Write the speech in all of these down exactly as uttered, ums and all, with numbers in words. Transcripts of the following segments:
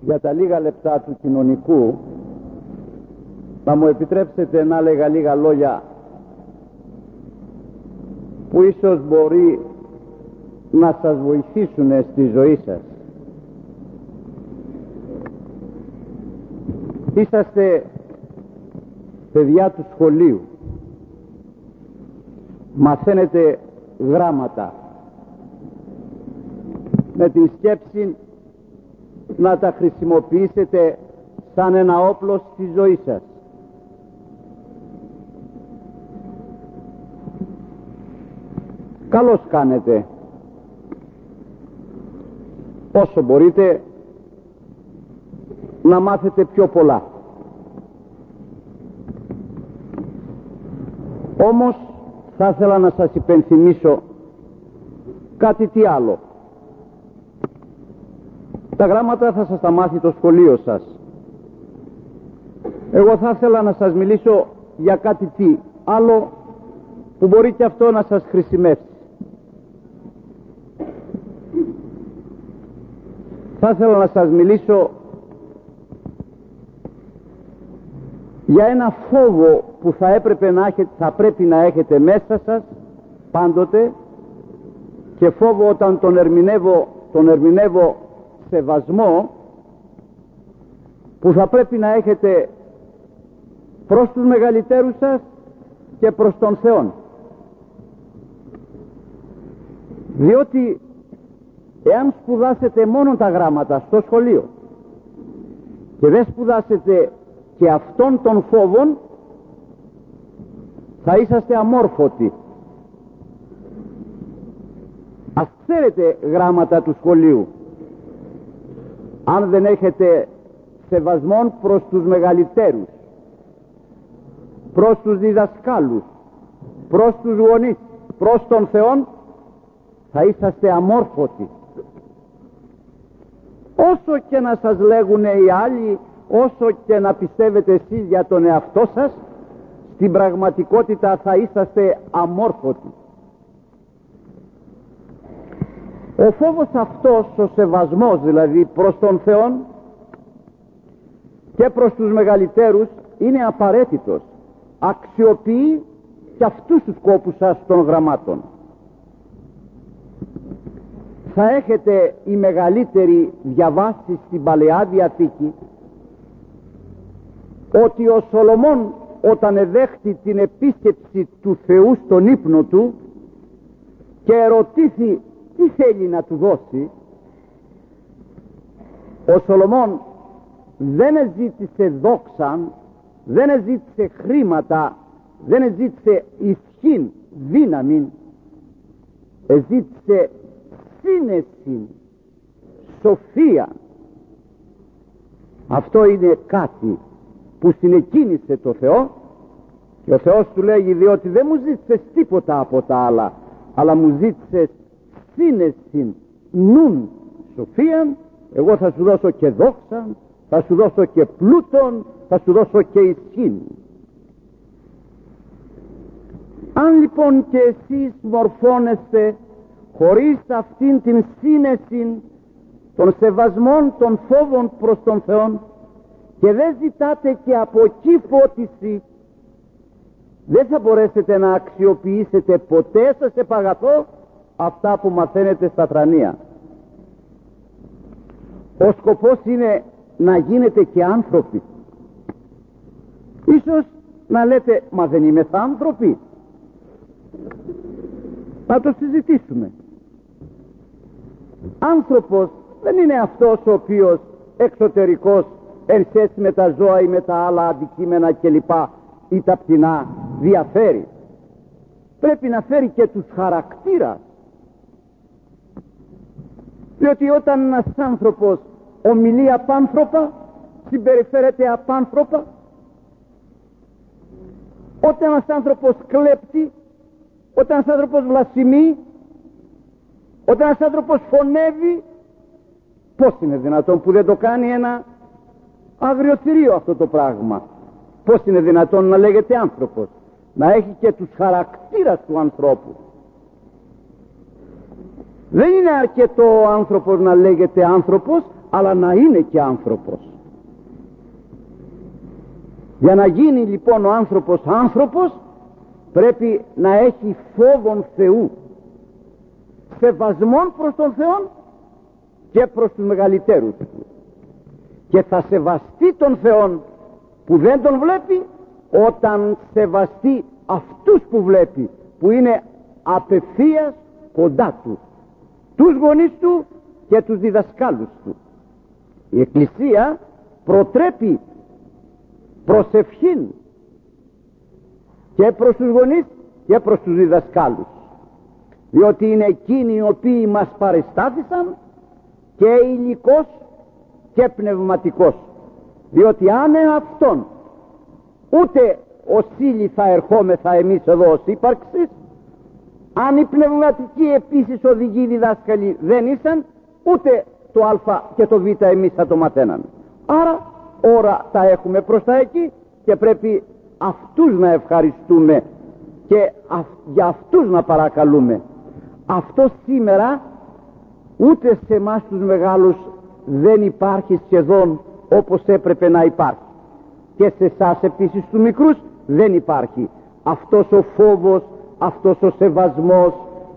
για τα λίγα λεπτά του κοινωνικού να μου επιτρέψετε να έλεγα λίγα λόγια που ίσως μπορεί να σας βοηθήσουν στη ζωή σας. Είσαστε παιδιά του σχολείου, μαθαίνετε γράμματα με την σκέψη να τα χρησιμοποιήσετε σαν ένα όπλο στη ζωή σας. Καλώς κάνετε. Όσο μπορείτε να μάθετε πιο πολλά. Όμως θα ήθελα να σας υπενθυμίσω κάτι τι άλλο. Τα γράμματα θα σας τα μάθει το σχολείο σας. Εγώ θα ήθελα να σας μιλήσω για κάτι τι άλλο που μπορεί και αυτό να σας χρησιμεύσει. Θα ήθελα να σας μιλήσω για ένα φόβο που θα, έπρεπε να έχετε, θα πρέπει να έχετε μέσα σας πάντοτε, και φόβο όταν τον ερμηνεύω, τον ερμηνεύω σεβασμό, που θα πρέπει να έχετε προς τους μεγαλύτερους σας και προς τον Θεό. Διότι εάν σπουδάσετε μόνο τα γράμματα στο σχολείο και δεν σπουδάσετε και αυτών των φόβων, θα είσαστε αμόρφωτοι. Ας ξέρετε γράμματα του σχολείου, αν δεν έχετε σεβασμόν προς τους μεγαλύτερους, προς τους διδασκάλους, προς τους γονείς, προς τον Θεόν, θα είσαστε αμόρφωτοι. Όσο και να σας λέγουν οι άλλοι, όσο και να πιστεύετε εσείς για τον εαυτό σας, στην πραγματικότητα θα είσαστε αμόρφωτοι. Ο φόβος αυτός, ο σεβασμός δηλαδή προς τον Θεό και προς τους μεγαλύτερους, είναι απαραίτητος. Αξιοποιεί και αυτούς τους σκόπους σας των γραμμάτων. Θα έχετε οι μεγαλύτεροι διαβάσει στην Παλαιά Διαθήκη ότι ο Σολομών, όταν εδέχθη την επίσκεψη του Θεού στον ύπνο του και ερωτήθη τι θέλει να του δώσει, ο Σολομών δεν ζήτησε δόξαν, δεν ζήτησε χρήματα, δεν ζήτησε ισχύν, δύναμη, ζήτησε σύνεση, σοφία. Αυτό είναι κάτι που συνεκίνησε το Θεό, και ο Θεός του λέγει, διότι δεν μου ζήτησες τίποτα από τα άλλα, αλλά μου ζήτησες σύνεση, νουν, σοφίαν, εγώ θα σου δώσω και δόξαν, θα σου δώσω και πλούτον, θα σου δώσω και ισχύν. Αν λοιπόν και εσείς μορφώνεστε χωρίς αυτήν την σύνεση των σεβασμών, των φόβων προς τον Θεό, και δεν ζητάτε και από εκεί φώτιση, δεν θα μπορέσετε να αξιοποιήσετε ποτέ, σας επαγαθώ, αυτά που μαθαίνετε στα τρανία. Ο σκοπός είναι να γίνετε και άνθρωποι. Ίσως να λέτε, μα δεν είμαι θα άνθρωποι. Να το συζητήσουμε. Άνθρωπος δεν είναι αυτός ο οποίος εξωτερικός εν σχέση με τα ζώα ή με τα άλλα αντικείμενα κλπ ή τα πτηνά διαφέρει. Πρέπει να φέρει και τους χαρακτήρα. Διότι όταν ένας άνθρωπος ομιλεί απάνθρωπα, συμπεριφέρεται απάνθρωπα. Όταν ένας άνθρωπος κλέπτει, όταν ένας άνθρωπος βλασιμεί, όταν ένας άνθρωπος φωνεύει, πώς είναι δυνατόν που δεν το κάνει ένα αγριοθυρίο αυτό το πράγμα? Πώς είναι δυνατόν να λέγεται άνθρωπος, να έχει και τους χαρακτήρας του ανθρώπου? Δεν είναι αρκετό ο άνθρωπος να λέγεται άνθρωπος, αλλά να είναι και άνθρωπος. Για να γίνει λοιπόν ο άνθρωπος άνθρωπος, πρέπει να έχει φόβον Θεού, σεβασμόν προς τον Θεό και προς τους μεγαλύτερους του, και θα σεβαστεί τον Θεό που δεν τον βλέπει όταν σεβαστεί αυτούς που βλέπει, που είναι απευθείας κοντά του, τους γονείς του και τους διδασκάλους του. Η Εκκλησία προτρέπει προσευχήν και προς τους γονείς και προς τους διδασκάλους, διότι είναι εκείνοι οι οποίοι μας παρεστάθησαν και υλικός και πνευματικός, διότι αν αυτόν ούτε οσίλη θα ερχόμεθα εμείς εδώ ως ύπαρξης, αν οι πνευματικοί επίσης οδηγοί διδάσκαλοι δεν ήσαν, ούτε το α και το β εμείς θα το μαθαίναμε. Άρα ώρα τα έχουμε προς τα εκεί και πρέπει αυτούς να ευχαριστούμε και αυ, για αυτούς να παρακαλούμε. Αυτό σήμερα ούτε σε εμάς τους μεγάλους δεν υπάρχει σχεδόν όπως έπρεπε να υπάρχει, και σε εσάς επίσης τους μικρούς δεν υπάρχει αυτός ο φόβος, αυτός ο σεβασμός,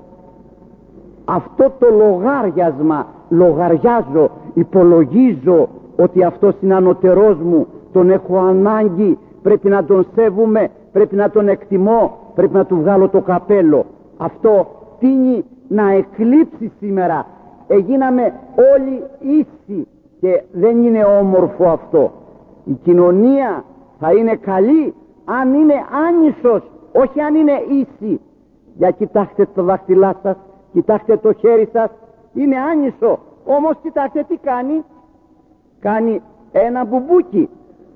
αυτό το λογάριασμα. Λογαριάζω, υπολογίζω ότι αυτός είναι ανωτερός μου, τον έχω ανάγκη, πρέπει να τον σέβουμε, πρέπει να τον εκτιμώ, πρέπει να του βγάλω το καπέλο. Αυτό τείνει να εκλείψει σήμερα. Έγιναμε όλοι ίσοι και δεν είναι όμορφο αυτό. Η κοινωνία θα είναι καλή αν είναι άνισος, όχι αν είναι ίση. Για κοιτάξτε το δάχτυλά σας, κοιτάξτε το χέρι σας, είναι άνισο, όμως κοιτάξτε τι κάνει. Κάνει ένα μπουμπούκι.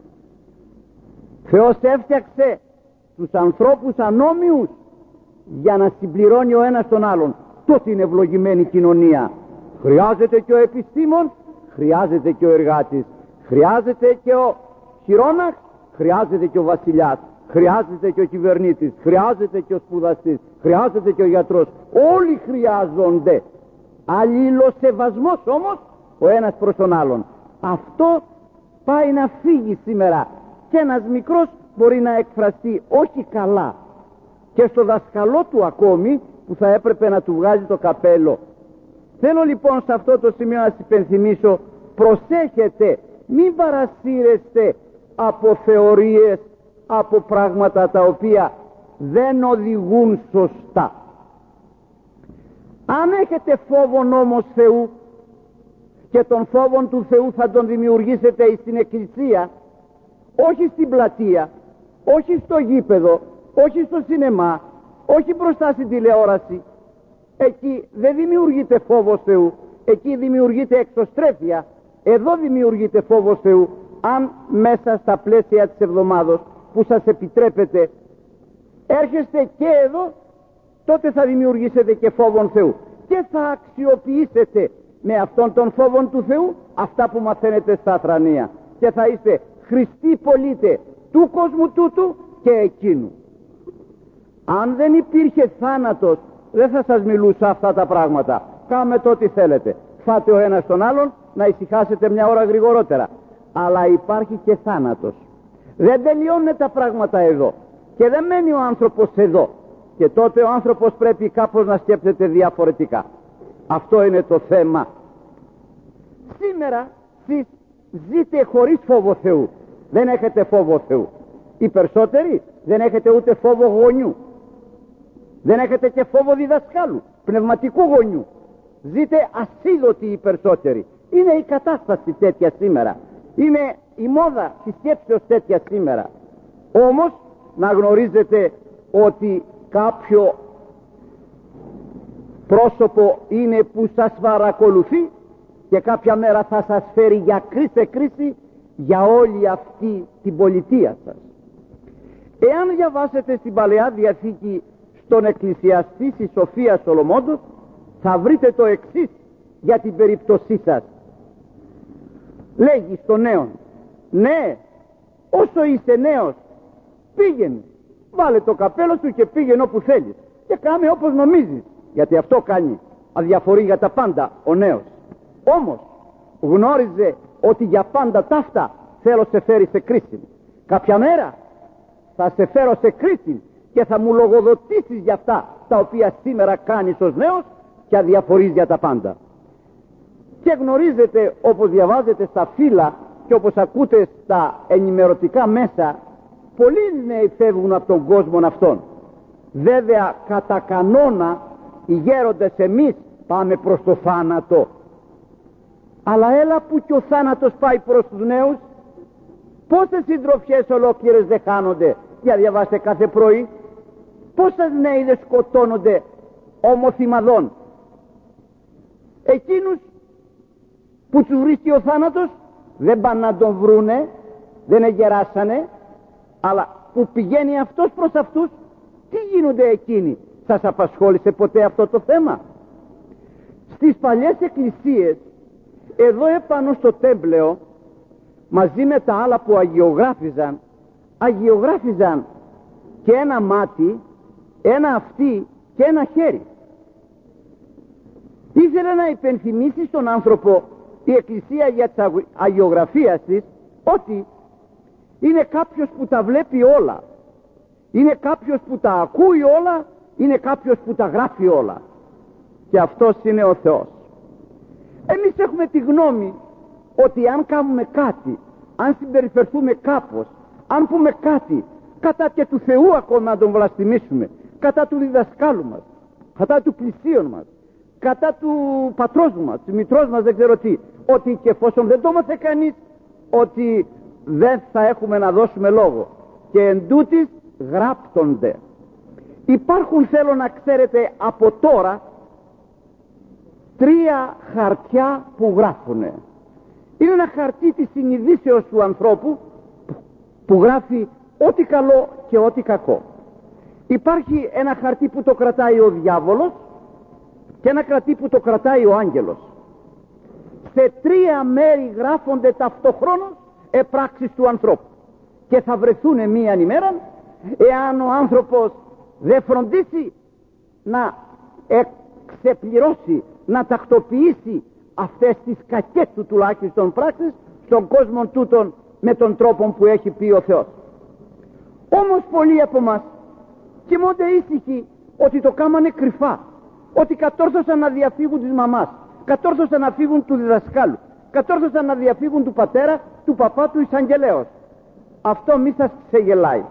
Θεός έφτιαξε τους ανθρώπους ανώμοιους για να συμπληρώνει ο ένας τον άλλον. Τότε είναι ευλογημένη κοινωνία. Χρειάζεται και ο επιστήμον, χρειάζεται και ο εργάτης, χρειάζεται και ο χειρόναχ, χρειάζεται και ο βασιλιάς, χρειάζεται και ο κυβερνήτης, χρειάζεται και ο σπουδαστής, χρειάζεται και ο γιατρός. Όλοι χρειάζονται. Αλληλοσεβασμός όμως ο ένας προς τον άλλον. Αυτό πάει να φύγει σήμερα, και ένας μικρός μπορεί να εκφραστεί όχι καλά και στο δασκαλό του ακόμη, που θα έπρεπε να του βγάζει το καπέλο. Θέλω λοιπόν σε αυτό το σημείο να σας υπενθυμίσω, προσέχετε, μην παρασύρεστε από θεωρίες, από πράγματα τα οποία δεν οδηγούν σωστά. Αν έχετε φόβον όμως Θεού, και τον φόβον του Θεού θα τον δημιουργήσετε στην εκκλησία, όχι στην πλατεία, όχι στο γήπεδο, όχι στο σινεμά, όχι μπροστά στην τηλεόραση. Εκεί δεν δημιουργείται φόβος Θεού, εκεί δημιουργείται εξωστρέφεια. Εδώ δημιουργείται φόβος Θεού, αν μέσα στα πλαίσια της εβδομάδος που σας επιτρέπετε έρχεστε και εδώ, τότε θα δημιουργήσετε και φόβον Θεού και θα αξιοποιήσετε με αυτόν τον φόβον του Θεού αυτά που μαθαίνετε στα αθρανία, και θα είστε χρηστοί πολίτε του κόσμου τούτου και εκείνου. Αν δεν υπήρχε θάνατος, δεν θα σας μιλούσα αυτά τα πράγματα. Κάμε το ό,τι θέλετε, φάτε ο ένας τον άλλον, να ησυχάσετε μια ώρα γρηγορότερα. Αλλά υπάρχει και θάνατος. Δεν τελειώνουν τα πράγματα εδώ και δεν μένει ο άνθρωπος εδώ, και τότε ο άνθρωπος πρέπει κάπως να σκέφτεται διαφορετικά. Αυτό είναι το θέμα. Σήμερα εσείς ζείτε χωρίς φόβο Θεού. Δεν έχετε φόβο Θεού. Οι περισσότεροι δεν έχετε ούτε φόβο γονιού, δεν έχετε και φόβο διδασκάλου, πνευματικού γονιού. Ζείτε ασίδωτοι οι περισσότεροι. Είναι η κατάσταση τέτοια σήμερα, είναι η μόδα της σκέψεως τέτοια σήμερα. Όμως να γνωρίζετε ότι κάποιο πρόσωπο είναι που σας παρακολουθεί και κάποια μέρα θα σας φέρει για κρίση κρίση για όλη αυτή την πολιτεία σας. Εάν διαβάσετε στην Παλαιά Διαθήκη στον εκκλησιαστή στη Σοφία Σολομόντος, θα βρείτε το εξής για την περίπτωσή σας. Λέγει στον νέον, ναι, όσο είσαι νέος, πήγαινε, βάλε το καπέλο σου και πήγαινε όπου θέλεις και κάνε όπως νομίζεις, γιατί αυτό κάνει, αδιαφορεί για τα πάντα ο νέος. Όμως γνώριζε ότι για πάντα ταύτα θέλω σε φέρει σε κρίση. Κάποια μέρα θα σε φέρω σε κρίση και θα μου λογοδοτήσεις για αυτά τα οποία σήμερα κάνεις ως νέος και αδιαφορείς για τα πάντα. Και γνωρίζετε, όπως διαβάζετε στα φύλλα και όπως ακούτε στα ενημερωτικά μέσα, πολλοί νέοι φεύγουν από τον κόσμο αυτόν. Βέβαια κατά κανόνα οι γέροντες εμείς πάμε προς το θάνατο, αλλά έλα που και ο θάνατος πάει προς τους νέους. Πόσες συντροφιές ολόκληρες δεν χάνονται, για διαβάστε κάθε πρωί. Πόσες νέοι δεν σκοτώνονται ομοθυμαδών. Εκείνους που τους βρίσκει ο θάνατος δεν πάνε να τον βρούνε, δεν εγεράσανε, αλλά που πηγαίνει αυτός προς αυτούς, τι γίνονται εκείνοι? Σας απασχόλησε ποτέ αυτό το θέμα? Στις παλιές εκκλησίες, εδώ επάνω στο τέμπλεο, μαζί με τα άλλα που αγιογράφιζαν, αγιογράφιζαν και ένα μάτι, ένα αυτί και ένα χέρι. Ήθελε να υπενθυμίσει στον άνθρωπο η εκκλησία για της αγιογραφίας της ότι είναι κάποιος που τα βλέπει όλα, είναι κάποιος που τα ακούει όλα, είναι κάποιος που τα γράφει όλα, και αυτός είναι ο Θεός. Εμείς έχουμε τη γνώμη ότι αν κάνουμε κάτι, αν συμπεριφερθούμε κάπως, αν πούμε κάτι κατά και του Θεού ακόμα να τον βλαστημίσουμε, κατά του διδασκάλου μας, κατά του πλησίον μας, κατά του πατρός μας, του μητρός μας, δεν ξέρω τι, ότι και εφόσον δεν το μάθε κανείς, ότι δεν θα έχουμε να δώσουμε λόγο, και εν τούτης γράπτονται. Υπάρχουν, θέλω να ξέρετε από τώρα, τρία χαρτιά που γράφουνε. Είναι ένα χαρτί της συνειδήσεως του ανθρώπου που γράφει ό,τι καλό και ό,τι κακό. Υπάρχει ένα χαρτί που το κρατάει ο διάβολος και ένα χαρτί που το κρατάει ο άγγελος. Σε τρία μέρη γράφονται ταυτοχρόνως επράξεις του ανθρώπου και θα βρεθούνε μίαν ημέρα, εάν ο άνθρωπος δεν φροντίσει να εξεπληρώσει, να τακτοποιήσει αυτές τις κακές του τουλάχιστον πράξεις στον κόσμο τούτον με τον τρόπο που έχει πει ο Θεός. Όμως πολλοί από μας κοιμώνται ήσυχοι ότι το κάμανε κρυφά, ότι κατόρθωσαν να διαφύγουν της μαμάς, κατόρθωσαν να φύγουν του διδασκάλου, κατόρθωσαν να διαφύγουν του πατέρα, του παπά, του εισαγγελέως. Αυτό μη σας ξεγελάει.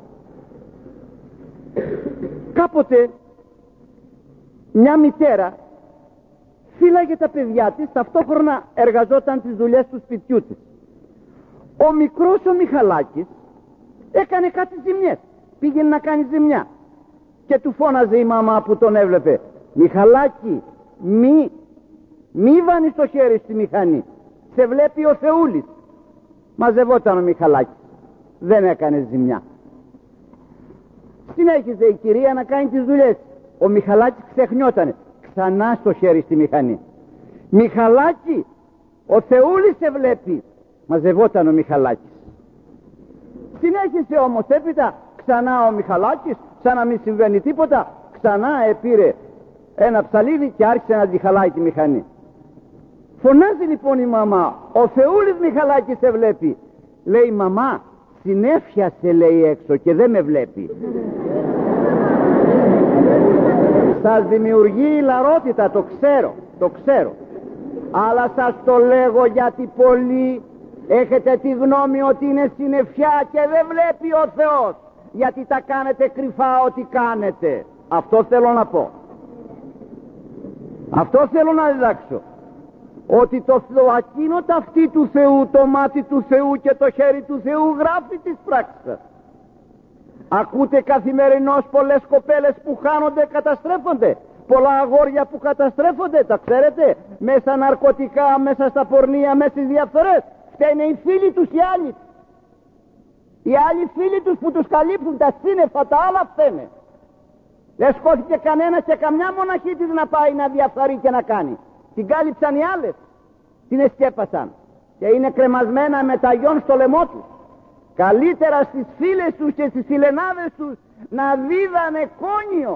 Κάποτε μια μητέρα φύλαγε τα παιδιά της, ταυτόχρονα εργαζόταν τις δουλειές του σπιτιού της. Ο μικρός ο Μιχαλάκης έκανε κάτι ζημιές, πήγαινε να κάνει ζημιά και του φώναζε η μαμά που τον έβλεπε: Μιχαλάκη, μη μη βάνεις το χέρι στη μηχανή, σε βλέπει ο Θεούλης. Μαζευόταν ο Μιχαλάκης, δεν έκανε ζημιά. Συνέχιζε η κυρία να κάνει τις δουλειές. Ο Μιχαλάκης ξεχνιότανε, ξανά στο χέρι στη μηχανή. Μιχαλάκη, ο Θεούλης σε βλέπει. Μαζευόταν ο Μιχαλάκης. Συνέχισε όμως έπειτα, ξανά ο Μιχαλάκης, σαν να μην συμβαίνει τίποτα, ξανά επήρε ένα ψαλίδι και άρχισε να διχαλάει τη μηχανή. Φωνάζει λοιπόν η μαμά: ο Θεούλης, Μιχαλάκη, σε βλέπει. Λέει η μαμά: συνέφιασε, λέει, έξω και δεν με βλέπει. Σας δημιουργεί λαρότητα, το ξέρω, το ξέρω, αλλά σας το λέγω γιατί πολλοί έχετε τη γνώμη ότι είναι συννεφιά και δεν βλέπει ο Θεός, γιατί τα κάνετε κρυφά ό,τι κάνετε. Αυτό θέλω να πω, αυτό θέλω να διδάξω, ότι το ακίνο ταυτί του Θεού, το μάτι του Θεού και το χέρι του Θεού γράφει τις πράξεις σας. Ακούτε καθημερινώς πολλές κοπέλες που χάνονται, καταστρέφονται, πολλά αγόρια που καταστρέφονται, τα ξέρετε, μέσα ναρκωτικά, μέσα στα πορνεία, μέσα στις διαφθορές. Φταίνε οι φίλοι τους, οι άλλοι, οι άλλοι φίλοι τους που τους καλύπτουν τα σύννεφα, τα άλλα φταίνε. Δεν σκόθηκε κανένα και καμιά μοναχή της να πάει να διαφθαρεί και να κάνει. Την κάλυψαν οι άλλες, την εσκέπασαν και είναι κρεμασμένα με τα γιον στο λαιμό τους. Καλύτερα στις φίλες τους και στις φιλενάδες τους να δίδανε κόνιο,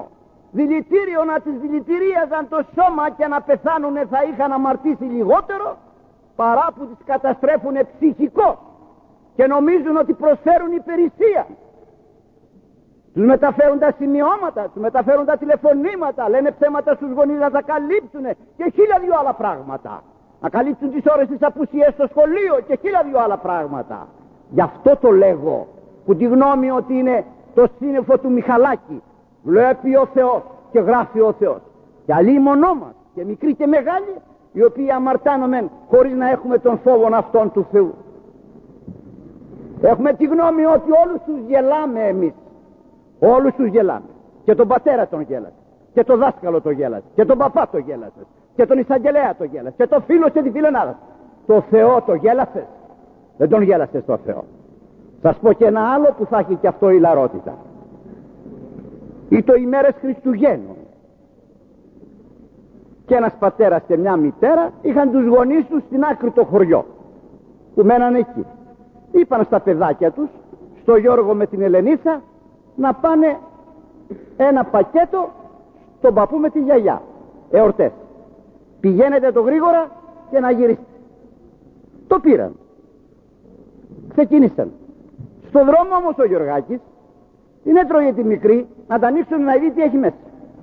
δηλητήριο, να τις δηλητηρίαζαν το σώμα και να πεθάνουνε, θα είχαν αμαρτήσει λιγότερο, παρά που τις καταστρέφουν ψυχικό και νομίζουν ότι προσφέρουν υπηρεσία. Τους μεταφέρουν τα σημειώματα, τους μεταφέρουν τα τηλεφωνήματα, λένε ψέματα στους γονείς να τα καλύψουν και χίλια δυο άλλα πράγματα. Να καλύψουν τις ώρες της απουσίας στο σχολείο και χίλια δυο άλλα πράγματα. Γι' αυτό το λέγω, που τη γνώμη ότι είναι το σύννεφο του Μιχαλάκη. Βλέπει ο Θεός και γράφει ο Θεός. Και αλλοί μονό μας, και μικροί και μεγάλοι, οι οποίοι αμαρτάνομεν χωρίς να έχουμε τον φόβο αυτόν του Θεού. Έχουμε τη γνώμη ότι όλους τους γελάμε εμείς. Όλους τους γελάμε. Και τον πατέρα τον γέλασε. Και τον δάσκαλο τον γέλασε. Και τον παπά τον γέλασε. Και τον εισαγγελέα τον γέλασε. Και τον φίλο και τη φιλενάδα. Το Θεό το γέλασε. Δεν τον γέλασε το Θεό. Σας πω και ένα άλλο που θα έχει και αυτό η λαρότητα. Ή το ημέρες Χριστουγέννων. Και ένας πατέρας και μια μητέρα είχαν τους γονείς τους στην άκρη το χωριό που μέναν εκεί. Είπαν στα παιδάκια τους, στο Γιώργο με την Ελενίτσα, να πάνε ένα πακέτο στον παππού με τη γιαγιά, εορτές. Πηγαίνετε το γρήγορα και να γυρίσετε. Το πήραν. Ξεκίνησαν. Στο δρόμο όμως ο Γιωργάκης την έτρωγε τη μικρή να τα ανοίξουν να δει τι έχει μέσα.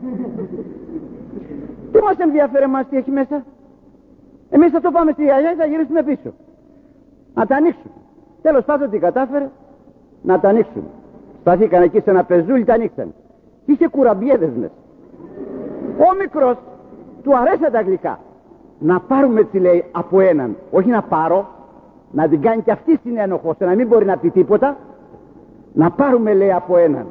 Τι μας ενδιαφέρει εμάς τι έχει μέσα? Εμείς θα το πάμε στη γιαγιά και θα γυρίσουμε πίσω. Να τα ανοίξουν. Τέλος πάντων τι κατάφερε? Να τα ανοίξουν. Σταθήκαν εκεί σε ένα πεζούλι, τα ανοίξαν. Είχε κουραμπιέδες μέσα. Ο μικρός του αρέσαν τα γλυκά. Να πάρουμε, έτσι λέει, από έναν. Όχι να πάρω, να την κάνει και αυτή συνένοχο, ώστε να μην μπορεί να πει τίποτα. Να πάρουμε, λέει, από έναν.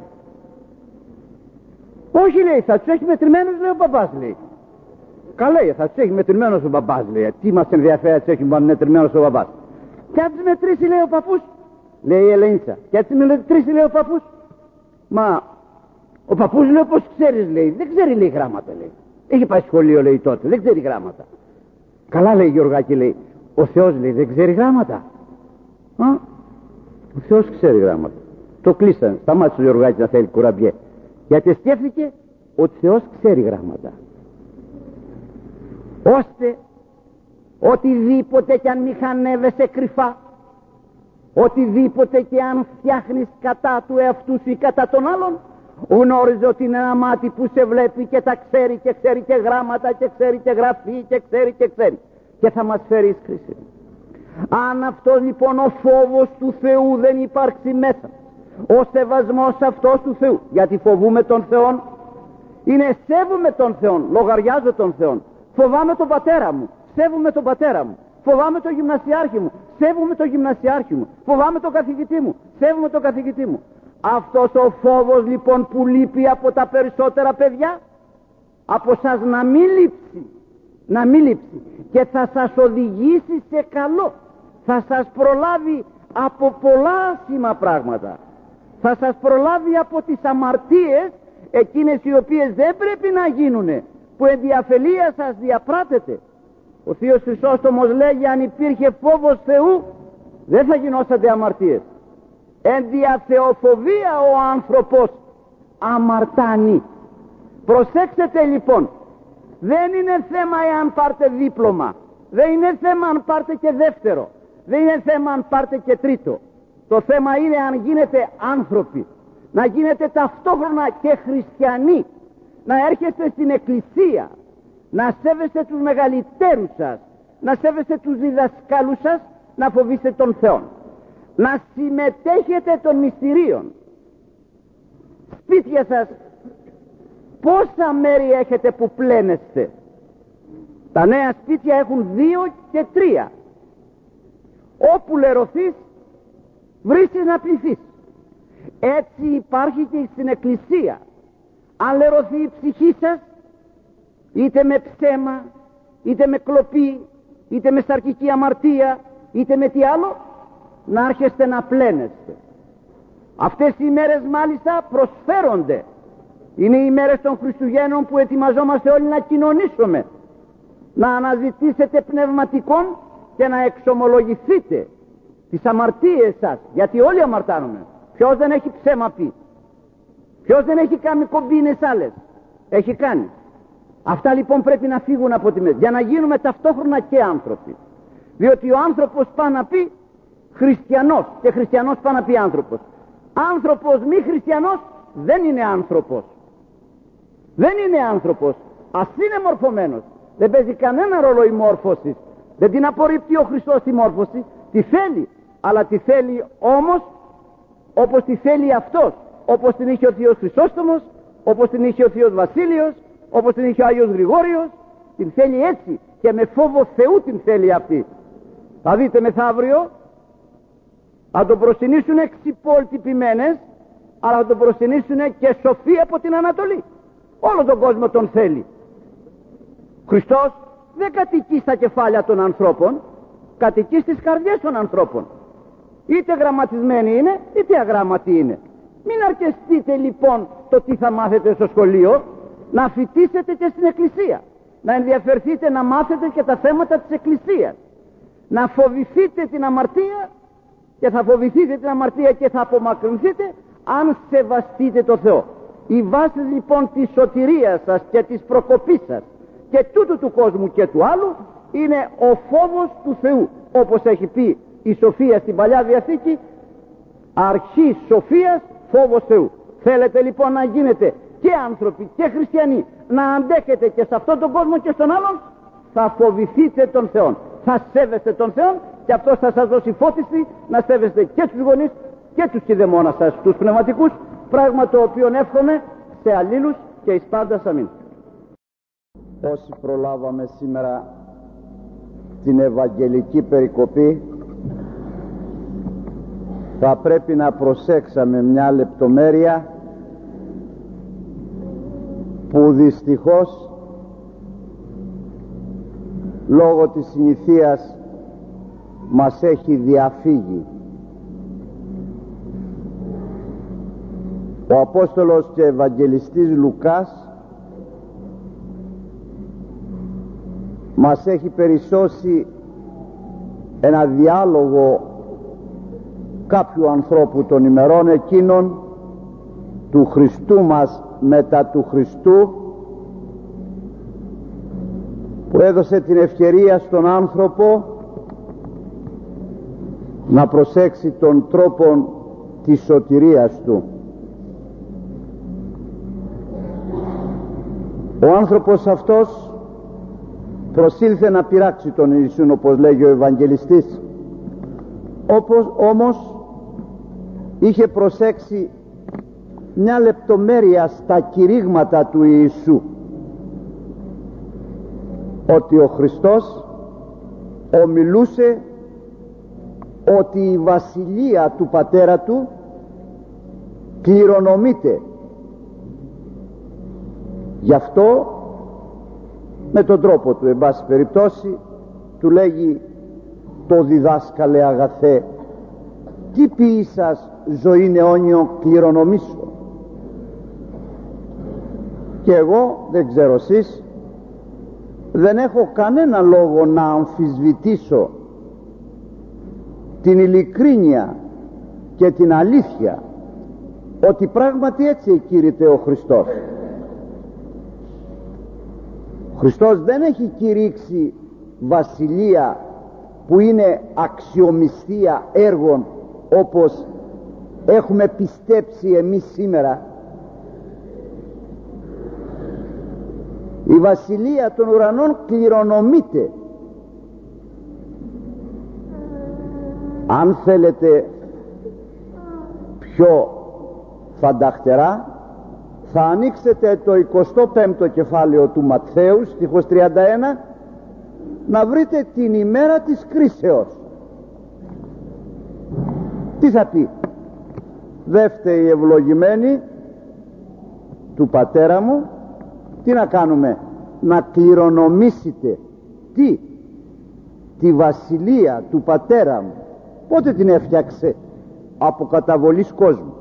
Όχι, λέει, θα τους έχει μετρημένους, λέει ο παπάς, λέει. Καλά, θα τους έχει μετρημένος ο παπάς, λέει. Τι μας ενδιαφέρει, τους έχει μετρημένος ο παπάς. Και αν τους μετρήσει, λέει ο παππούς, λέει η Ελένησα. Και έτσι με μετρήσει, λέει ο παππούς. Μα ο παππούς, λέει, πώς ξέρεις, λέει? Δεν ξέρει, λέει, γράμματα, λέει. Έχει πάει σχολείο, λέει, τότε, δεν ξέρει γράμματα. Καλά, λέει Γιωργάκη, λέει, ο Θεός, λέει, δεν ξέρει γράμματα. Α, ο Θεός ξέρει γράμματα. Το κλείσαν, σταμάτησε ο Γιωργάκης να θέλει κουραμπιέ. Γιατί σκέφτηκε ότι ο Θεός ξέρει γράμματα. Ώστε οτιδήποτε κι αν μηχανεύεσαι κρυφά, οτιδήποτε και αν φτιάχνεις κατά του εαυτού σου ή κατά των άλλων, γνώριζε ότι είναι ένα μάτι που σε βλέπει και τα ξέρει και ξέρει και γράμματα και ξέρει και γραφή και ξέρει και ξέρει και θα μας φέρει εις χρήση. Αν αυτός λοιπόν ο φόβος του Θεού δεν υπάρξει μέσα, ο σεβασμός αυτός του Θεού, γιατί φοβούμε τον Θεό, είναι σέβομαι τον Θεό, λογαριάζω τον Θεό, φοβάμαι τον πατέρα μου, σέβομαι τον πατέρα μου, φοβάμαι τον γυμνασιάρχη μου, σέβομαι τον γυμνασιάρχη μου, φοβάμαι τον καθηγητή μου, σέβομαι τον καθηγητή μου. Αυτός ο φόβος λοιπόν που λείπει από τα περισσότερα παιδιά, από σας να μην λείψει, να μην λείψει και θα σας οδηγήσει σε καλό, θα σας προλάβει από πολλά άσχημα πράγματα, θα σας προλάβει από τις αμαρτίες εκείνες οι οποίες δεν πρέπει να γίνουνε, που εν διαφελία σας διαπράτετε. Ο Θείος Χρυσόστομος λέγει, αν υπήρχε φόβος Θεού δεν θα γινόσατε αμαρτίες. Εν δια θεοφοβία ο άνθρωπος αμαρτάνει. Προσέξτε λοιπόν, δεν είναι θέμα εάν πάρτε δίπλωμα, δεν είναι θέμα αν πάρτε και δεύτερο, δεν είναι θέμα αν πάρτε και τρίτο. Το θέμα είναι αν γίνετε άνθρωποι, να γίνετε ταυτόχρονα και χριστιανοί, να έρχεστε στην εκκλησία, να σέβεστε τους μεγαλύτερους σας, να σέβεστε τους διδασκάλους σας, να φοβείστε τον Θεό, να συμμετέχετε των μυστηρίων. Σπίτια σας πόσα μέρη έχετε που πλένεστε? Τα νέα σπίτια έχουν δύο και τρία. Όπου λερωθείς βρίσκεις να πληθείς. Έτσι υπάρχει και στην εκκλησία. Αν λερωθεί η ψυχή σας, είτε με ψέμα, είτε με κλοπή, είτε με σαρκική αμαρτία, είτε με τι άλλο, να άρχεστε να πλένεστε. Αυτές οι μέρες μάλιστα προσφέρονται. Είναι οι μέρες των Χριστουγέννων που ετοιμαζόμαστε όλοι να κοινωνήσουμε, να αναζητήσετε πνευματικών και να εξομολογηθείτε τις αμαρτίες σας, γιατί όλοι αμαρτάνουμε. Ποιος δεν έχει ψέμα πει? Ποιος δεν έχει κάνει κομπίνες άλλες? Έχει κάνει. Αυτά λοιπόν πρέπει να φύγουν από τη μέση, για να γίνουμε ταυτόχρονα και άνθρωποι. Διότι ο άνθρωπος πάει να πει χριστιανός και χριστιανός πάει να πει άνθρωπος. Άνθρωπος μη χριστιανός δεν είναι άνθρωπος. Δεν είναι άνθρωπος. Ας είναι μορφωμένος. Δεν παίζει κανένα ρόλο η μόρφωση. Δεν την απορρίπτει ο Χριστός τη μόρφωση. Τη θέλει. Αλλά τη θέλει όμως όπως τη θέλει αυτός. Όπως την είχε ο Θείος Χρυσόστομος, όπως την είχε ο Θείος Βασίλειος, όπως την είχε ο Άγιος Γρηγόριος. Την θέλει έτσι και με φόβο Θεού την θέλει αυτή. Θα δείτε μεθαύριο θα τον προσκυνήσουν εξυπόλτυπημένες, αλλά θα τον προσκυνήσουν και σοφοί από την Ανατολή. Όλο τον κόσμο τον θέλει. Χριστός δεν κατοικεί στα κεφάλια των ανθρώπων, κατοικεί στις καρδιές των ανθρώπων. Είτε γραμματισμένοι είναι, είτε αγράμματοι είναι. Μην αρκεστείτε λοιπόν το τι θα μάθετε στο σχολείο, να φοιτήσετε και στην Εκκλησία. Να ενδιαφερθείτε να μάθετε και τα θέματα της Εκκλησίας. Να φοβηθείτε την αμαρτία και θα φοβηθείτε την αμαρτία και θα απομακρυνθείτε αν σεβαστείτε το Θεό. Η βάση λοιπόν της σωτηρίας σας και της προκοπής σας και τούτου του κόσμου και του άλλου είναι ο φόβος του Θεού, όπως έχει πει η Σοφία στην Παλιά Διαθήκη, αρχή σοφίας φόβος Θεού. Θέλετε λοιπόν να γίνετε και άνθρωποι και χριστιανοί, να αντέχετε και σε αυτόν τον κόσμο και στον άλλον, θα φοβηθείτε τον Θεό, θα σέβεστε τον Θεό και αυτός θα σας δώσει φώτιση να σέβεστε και τους γονείς και τους κηδεμόνας σας, τους πνευματικούς, πράγμα το οποίο εύχομαι σε αλλήλους και εις πάντας. Αμήν. Όσοι προλάβαμε σήμερα την Ευαγγελική περικοπή, θα πρέπει να προσέξαμε μια λεπτομέρεια που δυστυχώς λόγω της συνηθείας μας έχει διαφύγει. Ο Απόστολος και Ευαγγελιστής Λουκάς μας έχει περισσώσει ένα διάλογο κάποιου ανθρώπου των ημερών εκείνων, του Χριστού μας μετά του Χριστού, που έδωσε την ευκαιρία στον άνθρωπο να προσέξει τον τρόπο της σωτηρίας του. Ο άνθρωπος αυτός προσήλθε να πειράξει τον Ιησούν, όπως λέγει ο Ευαγγελιστής, όπως όμως είχε προσέξει μια λεπτομέρεια στα κηρύγματα του Ιησού, ότι ο Χριστός ομιλούσε ότι η βασιλεία του πατέρα του κληρονομείται. Γι' αυτό με τον τρόπο του, εν πάση περιπτώσει, του λέγει: το διδάσκαλε αγαθέ, τι ποιήσας ζωήν αιώνιον κληρονομήσω. Και εγώ, δεν ξέρω εσείς, δεν έχω κανένα λόγο να αμφισβητήσω την ειλικρίνεια και την αλήθεια ότι πράγματι έτσι εκήρυται ο Χριστός. Ο Χριστός δεν έχει κηρύξει βασιλεία που είναι αξιομισθία έργων όπως έχουμε πιστέψει εμείς σήμερα. Η βασιλεία των ουρανών κληρονομείται. Αν θέλετε πιο φανταχτερά, θα ανοίξετε το εικοστό πέμπτο κεφάλαιο του Ματθαίου, στίχος τριάντα ένα, να βρείτε την ημέρα της κρίσεως. Τι θα πει? Δε φταίει η ευλογημένη του πατέρα μου, τι να κάνουμε? Να κληρονομήσετε τι? Τη βασιλεία του πατέρα μου. Πότε την έφτιαξε? Από καταβολής κόσμου.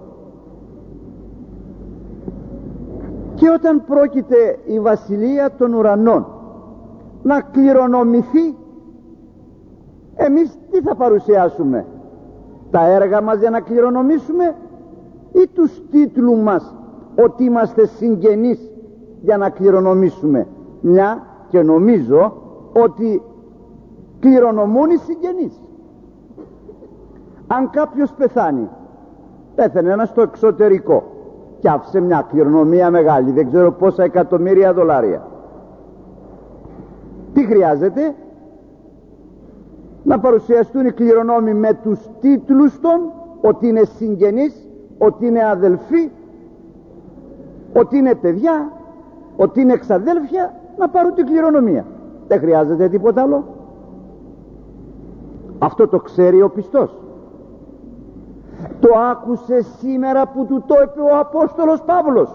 Και όταν πρόκειται η βασιλεία των ουρανών να κληρονομηθεί, εμείς τι θα παρουσιάσουμε? Τα έργα μας για να κληρονομήσουμε ή τους τίτλους μας ότι είμαστε συγγενείς για να κληρονομήσουμε? Μια και νομίζω ότι κληρονομούν οι συγγενείς. Αν κάποιος πεθάνει, πέθανε ένας στο εξωτερικό και άφησε μια κληρονομία μεγάλη, δεν ξέρω πόσα εκατομμύρια δολάρια, τι χρειάζεται? Να παρουσιαστούν οι κληρονόμοι με τους τίτλους των, ότι είναι συγγενείς, ότι είναι αδελφοί, ότι είναι παιδιά, ότι είναι εξαδέλφια, να πάρουν την κληρονομία. Δεν χρειάζεται τίποτα άλλο. Αυτό το ξέρει ο πιστός. Το άκουσε σήμερα που του το είπε ο Απόστολος Παύλος,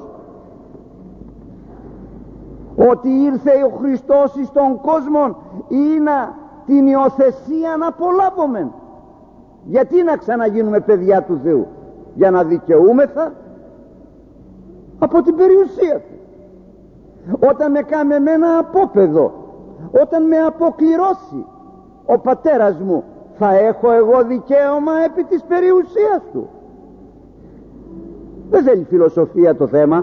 ότι ήρθε ο Χριστός εις τον κόσμο ή να την υιοθεσία να απολάβομεν. Γιατί να ξαναγίνουμε παιδιά του Θεού? Για να δικαιούμεθα από την περιουσία του. Όταν με κάνει εμένα απόπεδο, όταν με αποκληρώσει ο πατέρας μου, θα έχω εγώ δικαίωμα επί της περιουσίας του? Δεν θέλει φιλοσοφία το θέμα,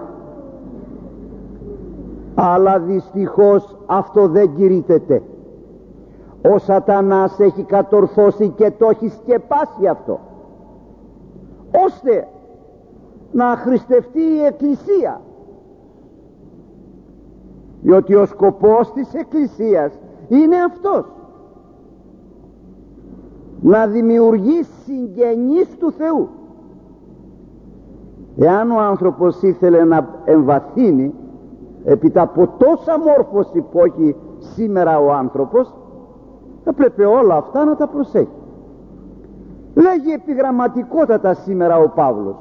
αλλά δυστυχώς αυτό δεν κηρύττεται. Ο σατανάς έχει κατορθώσει και το έχει σκεπάσει αυτό, ώστε να αχρηστευτεί η Εκκλησία, διότι ο σκοπός της Εκκλησίας είναι αυτός, να δημιουργεί συγγενείς του Θεού. Εάν ο άνθρωπος ήθελε να εμβαθύνει επί τα από τόσα μόρφωση που έχει σήμερα ο άνθρωπος, θα πρέπει όλα αυτά να τα προσέχει. Λέγει επιγραμματικότατα σήμερα ο Παύλος,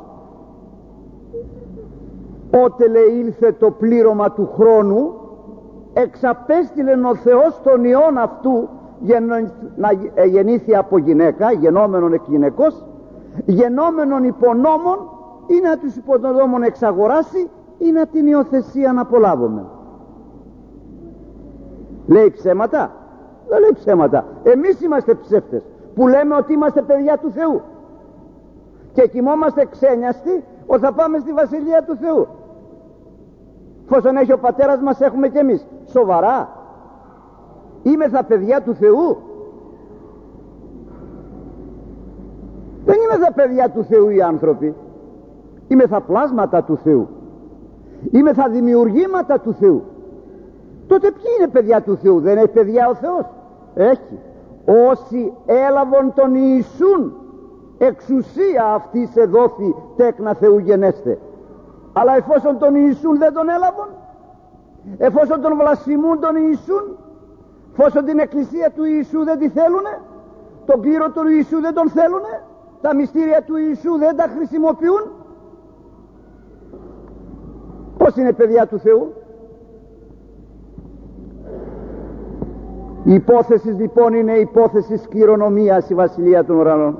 «Ότε λέει ήλθε το πλήρωμα του χρόνου, εξαπέστειλεν ο Θεός τον Υιόν αυτού να γεννήθη από γυναίκα, γενόμενον εκ γυναικός, γενόμενον υπονόμων, ή να τους υπονόμων εξαγοράσει, ή να την υιοθεσία να απολάβουμε». Λέει ψέματα? Δεν λέει ψέματα. Εμείς είμαστε ψεύτες που λέμε ότι είμαστε παιδιά του Θεού και κοιμόμαστε ξένιαστοι ότι θα πάμε στη Βασιλεία του Θεού. Φόσον έχει ο πατέρας μας, έχουμε και εμείς. Σοβαρά? Είμεθα παιδιά του Θεού? Δεν είμεθα παιδιά του Θεού οι άνθρωποι, είμεθα πλάσματα του Θεού, είμεθα δημιουργήματα του Θεού. Τότε ποιοι είναι παιδιά του Θεού? Δεν έχει παιδιά ο Θεός? Έχει. Όσοι έλαβαν τον Ιησούν, εξουσία αυτή σε δόθη τέκνα Θεού γενέστε. Αλλά εφόσον τον Ιησούν δεν τον έλαβαν, εφόσον τον βλασφημούν τον Ιησούν, εφόσον την εκκλησία του Ιησού δεν τη θέλουνε, τον κλήρο του Ιησού δεν τον θέλουνε, τα μυστήρια του Ιησού δεν τα χρησιμοποιούν, πώς είναι παιδιά του Θεού? Η υπόθεση λοιπόν είναι υπόθεση κληρονομίας η Βασιλεία των Ουρανών.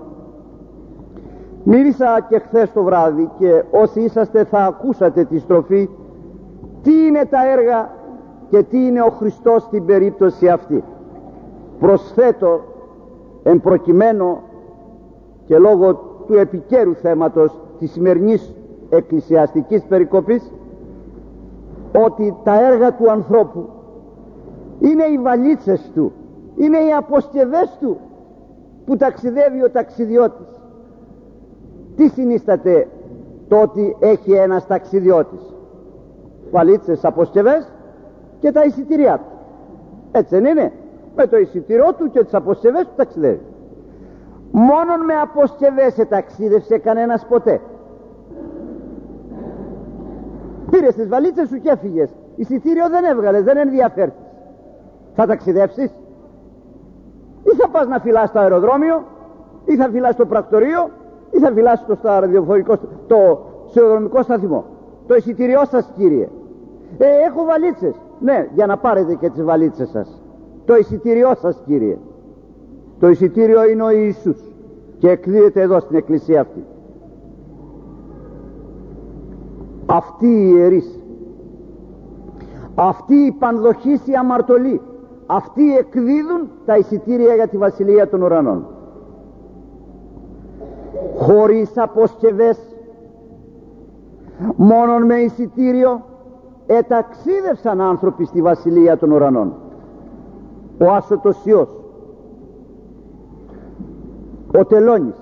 Μίλησα και χθες το βράδυ και όσοι είσαστε θα ακούσατε τη στροφή τι είναι τα έργα και τι είναι ο Χριστός στην περίπτωση αυτή. Προσθέτω εν προκειμένου και λόγω του επικέρου θέματος της σημερινής εκκλησιαστικής περικοπής, ότι τα έργα του ανθρώπου είναι οι βαλίτσες του, είναι οι αποσκευές του που ταξιδεύει ο ταξιδιώτης. Τι συνίσταται το ότι έχει ένας ταξιδιώτης? Βαλίτσες, αποσκευές και τα εισιτήριά του. Έτσι δεν είναι? Με το εισιτήριό του και τις αποσκευές του ταξιδεύει. Μόνον με αποσκευές σε ταξίδευσε κανένας ποτέ. Πήρες τις βαλίτσες σου και έφυγες, εισιτήριο δεν έβγαλες, δεν ενδιαφέρθηκες. Θα ταξιδεύσεις? Ή θα πας να φυλάς στο αεροδρόμιο, ή θα φυλάς στο πρακτορείο, ή θα φυλάς στο ραδιοφορικό, το σιδηροδρομικό σταθμό? Το εισιτήριό σας, κύριε? Ε, έχω βαλίτσες. Ναι, για να πάρετε και τις βαλίτσες σας. Το εισιτήριό σας, κύριε? Το εισιτήριο είναι ο Ιησούς και εκδίδεται εδώ στην εκκλησία αυτή. Αυτοί οι ιερείς, αυτοί οι πανδοχείς οι αμαρτωλοί, αυτοί εκδίδουν τα εισιτήρια για τη Βασιλεία των Ουρανών. Χωρίς αποσκευές, μόνον με εισιτήριο εταξίδευσαν άνθρωποι στη Βασιλεία των Ουρανών. Ο άσωτος Υιός ο τελώνης,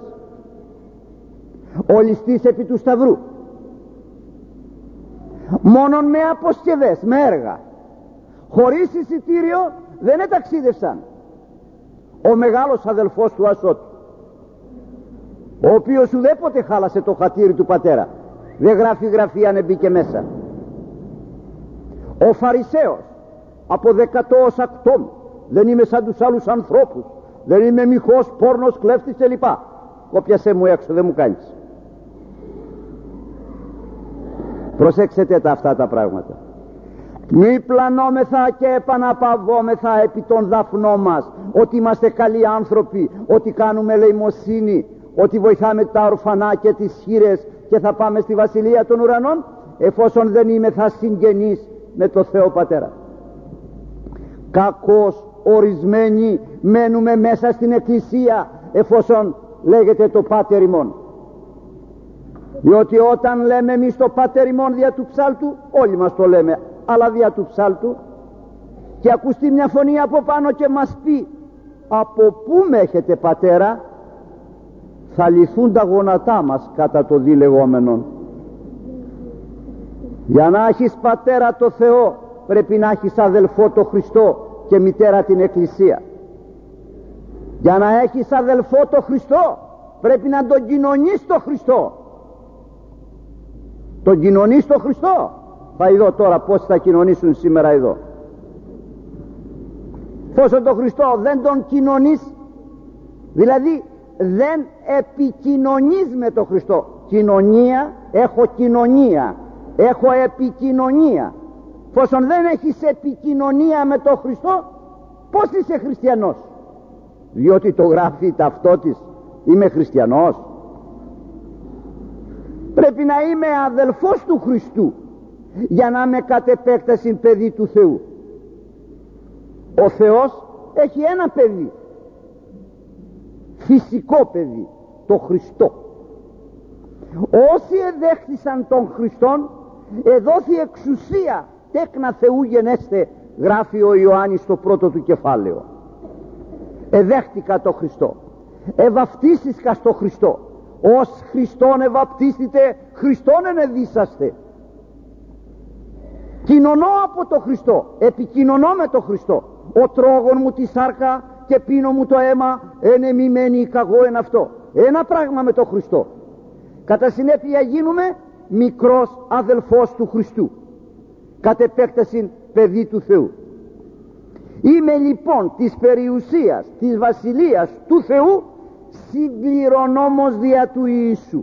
ο ληστής επί του σταυρού, μόνον με αποσκευές, με έργα, χωρίς εισιτήριο δεν εταξίδευσαν. Ο μεγάλος αδελφός του Ασώτου, ο οποίος ουδέποτε χάλασε το χατήρι του πατέρα, δεν γράφει γραφή αν μπήκε μέσα. Ο Φαρισαίος, αποδεκατό ως ακτόμ, δεν είμαι σαν τους άλλους ανθρώπους, δεν είμαι μοιχός, πόρνος, κλέφτης κλπ. Κόπιασέ μου έξω, δεν μου κάνεις. Προσέξτε τα αυτά τα πράγματα. Μη πλανόμεθα και επαναπαυόμεθα επί των δαφνών μας ότι είμαστε καλοί άνθρωποι, ότι κάνουμε ελεημοσύνη, ότι βοηθάμε τα ορφανά και τις χήρες και θα πάμε στη βασιλεία των ουρανών, εφόσον δεν είμαι θα συγγενείς με το Θεό Πατέρα. Κακώς ορισμένοι μένουμε μέσα στην εκκλησία εφόσον λέγεται το Πάτερ ημών, διότι όταν λέμε εμείς το Πάτερ ημών δια του ψάλτου, όλοι μας το λέμε, αλλά δια του ψάλτου, και ακουστεί μια φωνή από πάνω και μας πει από πού με έχετε Πατέρα, θα λυθούν τα γόνατά μας κατά το δι λεγόμενον. Για να έχεις πατέρα το Θεό πρέπει να έχεις αδελφό το Χριστό και μητέρα την Εκκλησία. Για να έχεις αδελφό το Χριστό πρέπει να τον κοινωνείς το Χριστό. Τον κοινωνείς το Χριστό. Θα ειδώ τώρα πως θα κοινωνήσουν σήμερα εδώ. Πόσο το Χριστό δεν τον κοινωνείς, δηλαδή δεν επικοινωνείς με το Χριστό. Κοινωνία, έχω κοινωνία, έχω επικοινωνία. Πόσον δεν έχεις επικοινωνία με το Χριστό, πώς είσαι χριστιανός? Διότι το γράφει ταυτότης, είμαι χριστιανός. Πρέπει να είμαι αδελφός του Χριστού για να είμαι κατ' επέκταση παιδί του Θεού. Ο Θεός έχει ένα παιδί, φυσικό παιδί, το Χριστό. Όσοι εδέχθησαν τον Χριστόν, εδόθη εξουσία τέκνα Θεού γενέστε, γράφει ο Ιωάννης στο πρώτο του κεφάλαιο. Εδέχτηκα το Χριστό, ευαυτίστηκα στο Χριστό. Ως Χριστόν ευαπτίστητε, Χριστόν ενεδίσαστε. Κοινωνώ από το Χριστό, επικοινωνώ με το Χριστό. Ο τρόγων μου τη σάρκα και πίνω μου το αίμα, ένε μη μένει καγώ εν αυτό. Ένα πράγμα με το Χριστό. Κατά συνέπεια γίνουμε μικρός αδελφός του Χριστού, κατ' επέκταση παιδί του Θεού. Είμαι λοιπόν της περιουσίας της βασιλείας του Θεού συγκληρονόμος δια του Ιησού.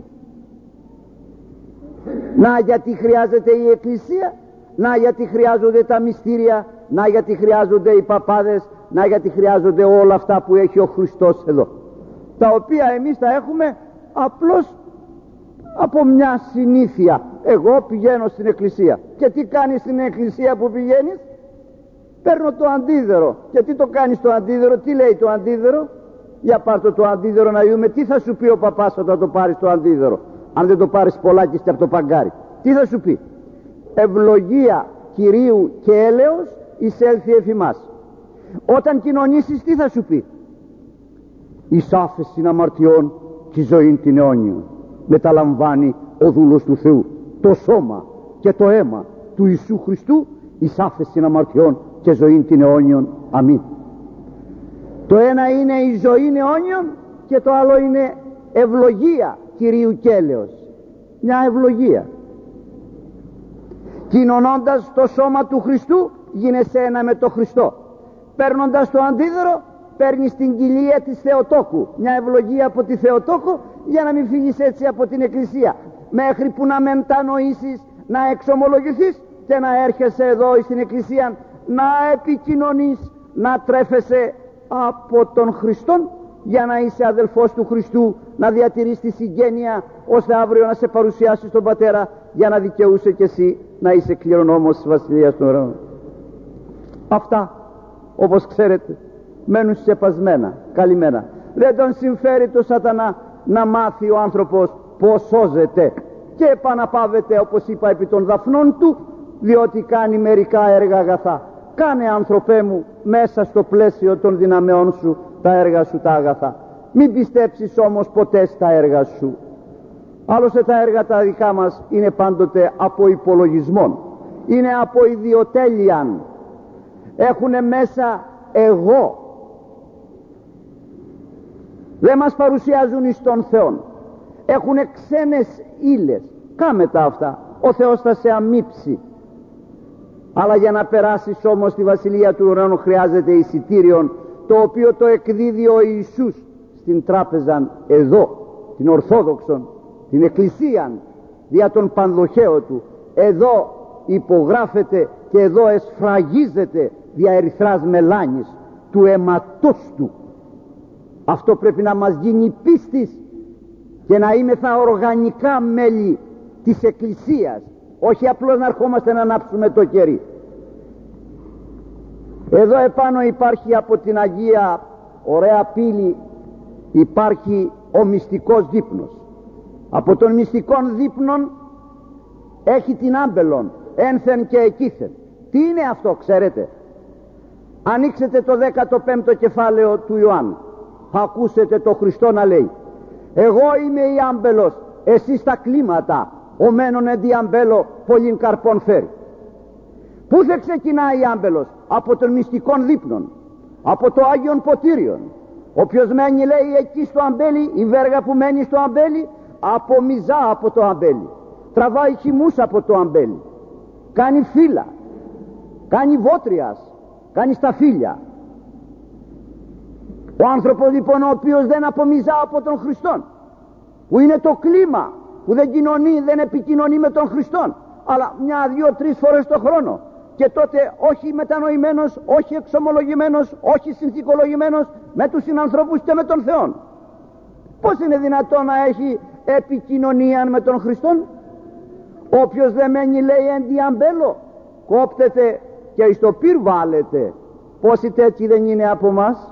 Να γιατί χρειάζεται η Εκκλησία, να γιατί χρειάζονται τα μυστήρια, να γιατί χρειάζονται οι παπάδες, να γιατί χρειάζονται όλα αυτά που έχει ο Χριστός εδώ, τα οποία εμείς τα έχουμε απλώς από μια συνήθεια. Εγώ πηγαίνω στην Εκκλησία, και τι κάνεις στην Εκκλησία που πηγαίνεις? Παίρνω το αντίδερο. Και τι το κάνεις το αντίδερο? Τι λέει το αντίδερο? Για πάρ' το αντίδερο να δούμε τι θα σου πει ο παπάς όταν το πάρεις το αντίδερο, αν δεν το πάρεις πολλάκι και από το παγκάρι. Τι θα σου πει? Ευλογία Κυρίου και έλεος εισέλθει εφ' ημάς. Όταν κοινωνήσεις τι θα σου πει? Εις άφεσιν αμαρτιών και ζωήν την αιώνιον. Μεταλαμβάνει ο δούλος του Θεού το σώμα και το αίμα του Ιησού Χριστού εις άφεσιν αμαρτιών και ζωήν την αιώνιον. Αμήν. Το ένα είναι η ζωή αιώνιον και το άλλο είναι ευλογία Κυρίου και έλεος. Μια ευλογία. Κοινωνώντας το σώμα του Χριστού γίνεσαι ένα με το Χριστό. Παίρνοντας το αντίδωρο παίρνεις την κοιλία της Θεοτόκου, μια ευλογία από τη Θεοτόκο, για να μην φύγεις έτσι από την Εκκλησία, μέχρι που να μετανοήσεις, να εξομολογηθείς και να έρχεσαι εδώ στην Εκκλησία να επικοινωνείς, να τρέφεσαι από τον Χριστόν, για να είσαι αδελφός του Χριστού, να διατηρείς τη συγγένεια, ώστε αύριο να σε παρουσιάσεις τον Πατέρα, για να δικαιούσε και εσύ να είσαι κληρονόμος της Βασιλείας των Ουρανών. Αυτά, όπως ξέρετε, μένουν σκεπασμένα, καλυμμένα. Δεν τον συμφέρει το σατανά να μάθει ο άνθρωπος πως σώζεται και επαναπάβεται, όπως είπα, επί των δαφνών του, διότι κάνει μερικά έργα αγαθά. Κάνε, άνθρωπέ μου, μέσα στο πλαίσιο των δυναμεών σου τα έργα σου τα αγαθά. Μην πιστέψεις όμως ποτέ στα έργα σου. Άλλωστε τα έργα τα δικά μας είναι πάντοτε από υπολογισμόν, είναι από ιδιοτέλειαν, έχουνε μέσα εγώ, δεν μας παρουσιάζουν εις τον Θεόν, έχουνε ξένες ύλες. Κάμε τα αυτά, ο Θεός θα σε αμύψει. Αλλά για να περάσεις όμως στη Βασιλεία του Ουρανού χρειάζεται εισιτήριον, το οποίο το εκδίδει ο Ιησούς στην τράπεζα εδώ, την Ορθόδοξον, την Εκκλησίαν, δια τον πανδοχαίο του. Εδώ υπογράφεται και εδώ εσφραγίζεται δια ερυθράς μελάνης του αιματός του. Αυτό πρέπει να μας γίνει πίστης και να είμεθα οργανικά μέλη της Εκκλησίας, όχι απλώς να ερχόμαστε να ανάψουμε το κερί. Εδώ επάνω υπάρχει από την Αγία ωραία πύλη, υπάρχει ο μυστικός δείπνος. Από των μυστικών δείπνων έχει την άμπελον, ένθεν και εκείθεν. Τι είναι αυτό, ξέρετε? Ανοίξετε το δέκατο πέμπτο κεφάλαιο του Ιωάννου, θα ακούσετε το Χριστό να λέει: εγώ είμαι η άμπελος, εσείς τα κλίματα, ο μένον εν δι άμπελο πολλήν καρπών φέρει. Πού θα ξεκινάει η άμπελος? Από των μυστικών δείπνων, από το Άγιον Ποτήριον. Όποιος μένει, λέει, εκεί στο αμπέλι, η βέργα που μένει στο αμπέλι απομυζά από το αμπέλι, τραβάει χυμούς από το αμπέλι, κάνει φύλλα, κάνει βότριας, κάνει σταφύλια. Ο άνθρωπος λοιπόν ο οποίος δεν απομυζά από τον Χριστόν, που είναι το κλίμα, που δεν κοινωνεί, δεν επικοινωνεί με τον Χριστόν, αλλά μια, δύο, τρεις φορές το χρόνο, και τότε όχι μετανοημένος, όχι εξομολογημένος, όχι συνθηκολογημένος με τους συνανθρώπους και με τον Θεό. Πώς είναι δυνατόν να έχει επικοινωνία με τον Χριστόν? Όποιος δεν μένει, λέει, εν δι άμπελο, κόπτεται και εις το πυρ βάλετε. Πόσοι τέτοιοι δεν είναι από μας?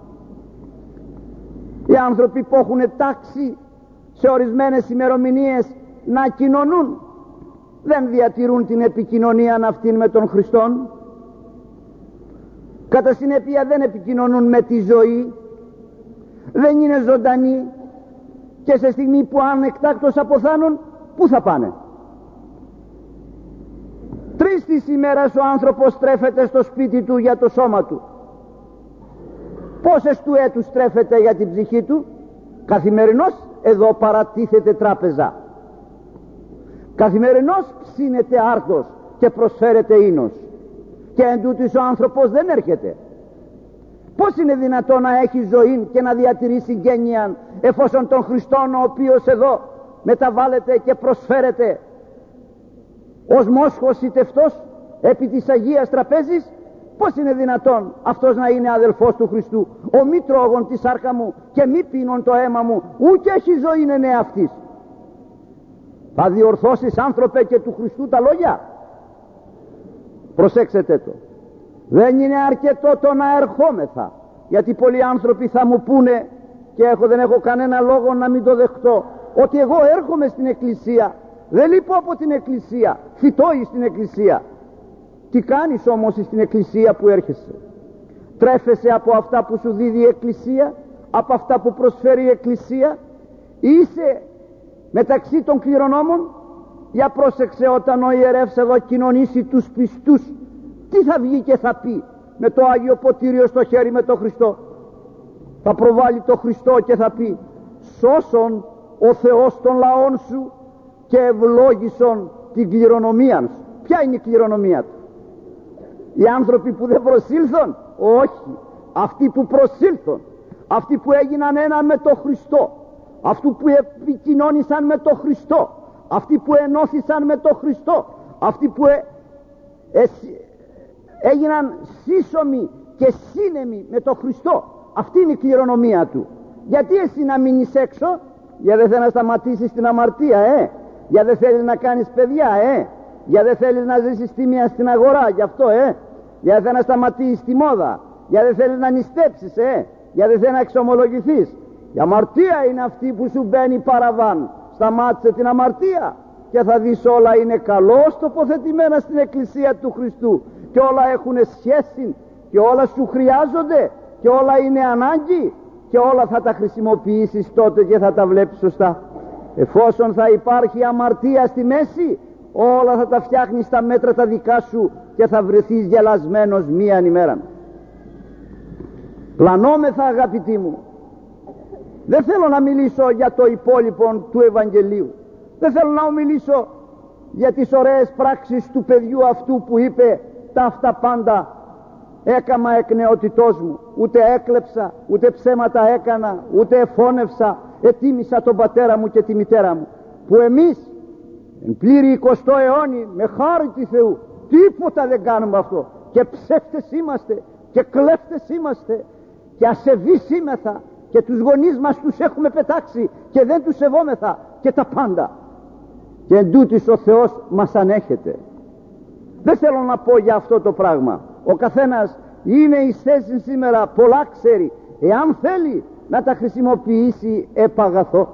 Οι άνθρωποι που έχουν τάξει σε ορισμένες ημερομηνίες να κοινωνούν, δεν διατηρούν την επικοινωνία αυτήν με τον Χριστόν. Κατά συνέπεια δεν επικοινωνούν με τη ζωή, δεν είναι ζωντανοί, και σε στιγμή που αν εκτάκτως αποθάνουν, πού θα πάνε? Τρεις της ημέρας ο άνθρωπος στρέφεται στο σπίτι του για το σώμα του. Πόσες του έτους στρέφεται για την ψυχή του? Καθημερινώς εδώ παρατίθεται τράπεζα, καθημερινώς ψήνεται άρτος και προσφέρεται ίνος, και εν τούτοις ο άνθρωπος δεν έρχεται. Πώς είναι δυνατόν να έχει ζωή και να διατηρεί συγγένεια, εφόσον τον Χριστόν, ο οποίος εδώ μεταβάλλεται και προσφέρεται ως μόσχος ητευτός επί της Αγίας Τραπέζης, πώς είναι δυνατόν αυτός να είναι αδελφός του Χριστού? Ο μη τρώγων τη σάρκα μου και μη πίνων το αίμα μου, ούτε έχει ζωή είναι αυτής. Θα διορθώσεις, άνθρωπε, και του Χριστού τα λόγια? Προσέξτε το. Δεν είναι αρκετό το να ερχόμεθα, γιατί πολλοί άνθρωποι θα μου πούνε, και έχω, δεν έχω κανένα λόγο να μην το δεχτώ, ότι εγώ έρχομαι στην Εκκλησία, δεν λείπω από την Εκκλησία, φυτώ στην Εκκλησία. Τι κάνεις όμως στην Εκκλησία που έρχεσαι? Τρέφεσαι από αυτά που σου δίδει η Εκκλησία, από αυτά που προσφέρει η Εκκλησία? Είσαι μεταξύ των κληρονόμων? Για πρόσεξε, όταν ο ιερεύς εδώ κοινωνήσει τους πιστούς, τι θα βγει και θα πει με το Άγιο Ποτήριο στο χέρι με τον Χριστό? Θα προβάλλει το Χριστό και θα πει: σώσον ο Θεός των λαών σου και ευλόγησον την κληρονομία σου. Ποια είναι η κληρονομία του? Οι άνθρωποι που δεν προσήλθον? Όχι, αυτοί που προσήλθον, αυτοί που έγιναν ένα με τον Χριστό, αυτοί που επικοινώνησαν με τον Χριστό, αυτοί που ενώθησαν με τον Χριστό, αυτοί που ε, ε, έγιναν σύσσωμοι και σύνεμοι με τον Χριστό. Αυτή είναι η κληρονομία του. Γιατί εσύ να μείνεις έξω? Για δεν θέλεις να σταματήσεις την αμαρτία, ε? Για δεν θέλεις να κάνεις παιδιά, ε? Για δεν θέλεις να ζήσεις τίμια στην αγορά, γι' αυτό, ε? Για δεν θέλεις να σταματήσεις τη μόδα, για δεν θέλεις να νηστέψεις, ε? Για δεν θέλεις να εξομολογηθείς. Η αμαρτία είναι αυτή που σου μπαίνει παραβάν. Σταμάτησε την αμαρτία και θα δεις όλα είναι καλώς τοποθετημένα στην Εκκλησία του Χριστού, και όλα έχουν σχέση και όλα σου χρειάζονται και όλα είναι ανάγκη, και όλα θα τα χρησιμοποιήσεις τότε και θα τα βλέπεις σωστά. Εφόσον θα υπάρχει αμαρτία στη μέση, όλα θα τα φτιάχνεις στα μέτρα τα δικά σου και θα βρεθείς γελασμένος μίαν ημέρα. Πλανόμεθα, αγαπητοί μου. Δεν θέλω να μιλήσω για το υπόλοιπο του Ευαγγελίου. Δεν θέλω να μιλήσω για τις ωραίες πράξεις του παιδιού αυτού που είπε τα αυτά πάντα έκαμα εκ νεότητός μου, ούτε έκλεψα, ούτε ψέματα έκανα, ούτε εφώνευσα, ετίμησα τον πατέρα μου και τη μητέρα μου. Που εμείς εν πλήρη εικοστό αιώνη, με χάρη του Θεού, τίποτα δεν κάνουμε αυτό, και ψεύτες είμαστε και κλέφτες είμαστε και ασεβείς είμεθα και τους γονείς μας τους έχουμε πετάξει και δεν τους σεβόμεθα και τα πάντα, και εν τούτης ο Θεός μας ανέχεται. Δεν θέλω να πω για αυτό το πράγμα. Ο καθένας είναι εις θέση σήμερα, πολλά ξέρει, εάν θέλει να τα χρησιμοποιήσει επαγαθό.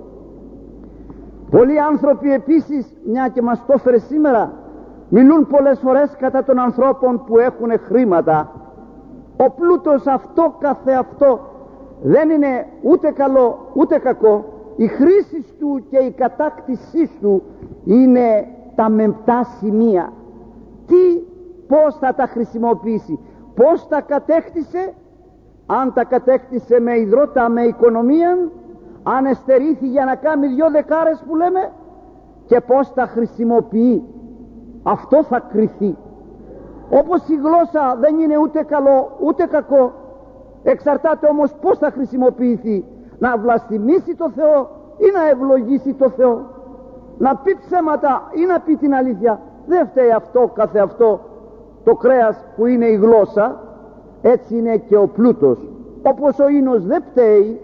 Πολλοί άνθρωποι επίσης, μια και μας το έφερε σήμερα, μιλούν πολλές φορές κατά των ανθρώπων που έχουν χρήματα. Ο πλούτος αυτό καθεαυτό δεν είναι ούτε καλό ούτε κακό. Η χρήση του και η κατάκτησή του είναι τα μεμπτά σημεία. Τι, πώς θα τα χρησιμοποιήσει, πώς τα κατέκτησε, αν τα κατέκτησε με υδρότα, με οικονομία, αν εστερήθη για να κάνει δυο δεκάρες που λέμε, και πώς τα χρησιμοποιεί, αυτό θα κριθεί. Όπως η γλώσσα δεν είναι ούτε καλό ούτε κακό, εξαρτάται όμως πώς θα χρησιμοποιηθεί, να βλαστημίσει το Θεό ή να ευλογήσει το Θεό, να πει ψέματα ή να πει την αλήθεια. Δεν φταίει αυτό καθε αυτό το κρέας που είναι η γλώσσα, έτσι είναι και ο πλούτος. Όπως ο ίνος δεν φταίει,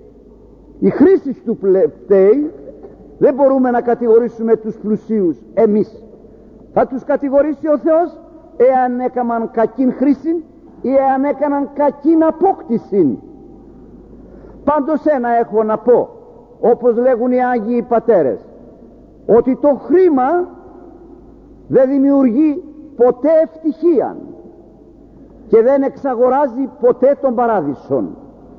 η χρήση του φταίει. Δεν μπορούμε να κατηγορήσουμε τους πλουσίους εμείς. Θα τους κατηγορήσει ο Θεός εάν έκαναν κακήν χρήση ή εάν έκαναν κακήν απόκτηση. Πάντως ένα έχω να πω, όπως λέγουν οι Άγιοι Πατέρες, ότι το χρήμα δεν δημιουργεί ποτέ ευτυχία και δεν εξαγοράζει ποτέ τον παράδεισον.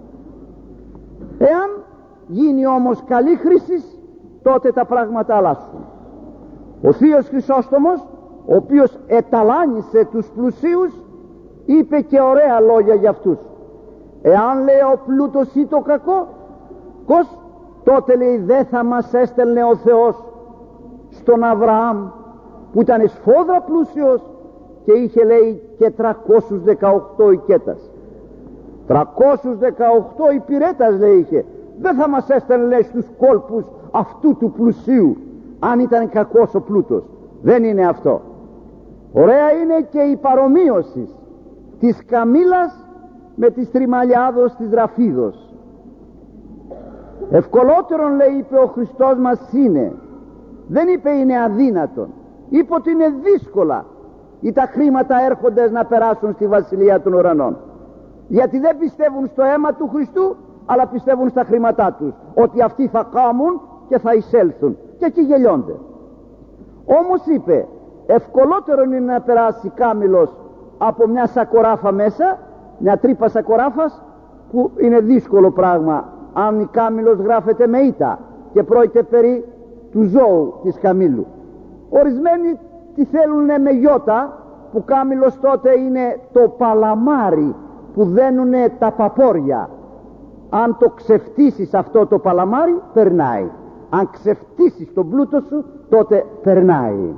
Εάν γίνει όμως καλή χρήση, τότε τα πράγματα αλλάσουν. Ο Θείος Χρυσόστομος, ο οποίος εταλάνισε τους πλουσίους, είπε και ωραία λόγια για αυτούς. Εάν λέει ο πλούτος ή το κακό, κος, τότε λέει δεν θα μας έστελνε ο Θεός στον Αβραάμ που ήταν σφόδρα πλούσιος και είχε λέει και τριακόσιους δεκαοκτώ οικέτας. τριακόσιους δεκαοκτώ υπηρέτας λέει είχε. Δεν θα μας έστελνε λέει στους κόλπους αυτού του πλουσίου αν ήταν κακός ο πλούτος. Δεν είναι αυτό. Ωραία είναι και η παρομοίωση της καμήλας με της τριμαλιάδος της ραφίδος. Ευκολότερον λέει είπε ο Χριστός μας είναι, δεν είπε είναι αδύνατον, είπε ότι είναι δύσκολα ή τα χρήματα έρχονται να περάσουν στη Βασιλεία των Ουρανών, γιατί δεν πιστεύουν στο αίμα του Χριστού αλλά πιστεύουν στα χρήματά τους, ότι αυτοί θα κάμουν και θα εισέλθουν, και εκεί γελιώνται. Όμως είπε ευκολότερο είναι να περάσει κάμιλος από μια σακοράφα μέσα, μια τρύπα σακοράφας, που είναι δύσκολο πράγμα αν η κάμιλος γράφεται με ήττα και πρόκειται περί του ζώου της καμήλου. Ορισμένοι τη θέλουνε με γιώτα, που κάμιλος τότε είναι το παλαμάρι που δένουνε τα παπόρια. Αν το ξεφτύσεις αυτό το παλαμάρι περνάει, αν ξεφτύσεις τον πλούτο σου τότε περνάει.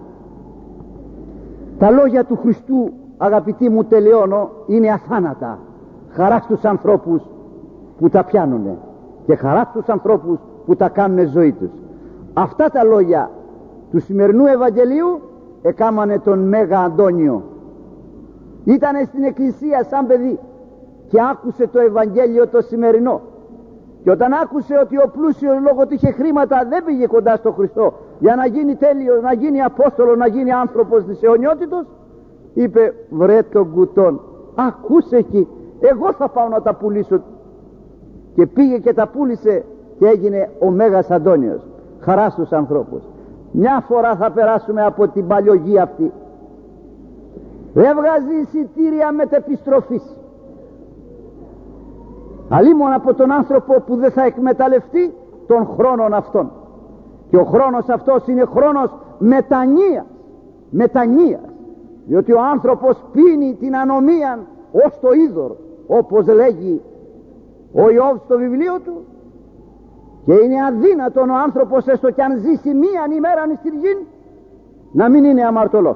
Τα λόγια του Χριστού, αγαπητοί μου, τελειώνω, είναι αθάνατα. Χαρά στους ανθρώπους που τα πιάνουνε και χαρά στους ανθρώπους που τα κάνουνε ζωή τους. Αυτά τα λόγια του σημερινού Ευαγγελίου εκάμανε τον Μέγα Αντώνιο. Ήτανε στην εκκλησία σαν παιδί και άκουσε το Ευαγγέλιο το σημερινό, και όταν άκουσε ότι ο πλούσιος λόγω ότι είχε χρήματα δεν πήγε κοντά στο Χριστό για να γίνει τέλειος, να γίνει Απόστολο, να γίνει άνθρωπος της αιωνιότητος, είπε βρε τον κουτόν, ακούσε εκεί, εγώ θα πάω να τα πουλήσω, και πήγε και τα πούλησε και έγινε ο Μέγας Αντώνιος. Χαρά στους ανθρώπους. Μια φορά θα περάσουμε από την παλιογή αυτή. Δεν βγάζει εισιτήρια μετεπιστροφής. αλίμον από τον άνθρωπο που δεν θα εκμεταλλευτεί τον χρόνον αυτόν. Και ο χρόνος αυτός είναι χρόνος μετανοίας, μετανοίας, διότι ο άνθρωπος πίνει την ανομία ως το είδωρ, όπως λέγει ο Ιώβ στο βιβλίο του, και είναι αδύνατον ο άνθρωπος, έστω κι αν ζήσει μίαν ημέραν στην γη, να μην είναι αμαρτωλός.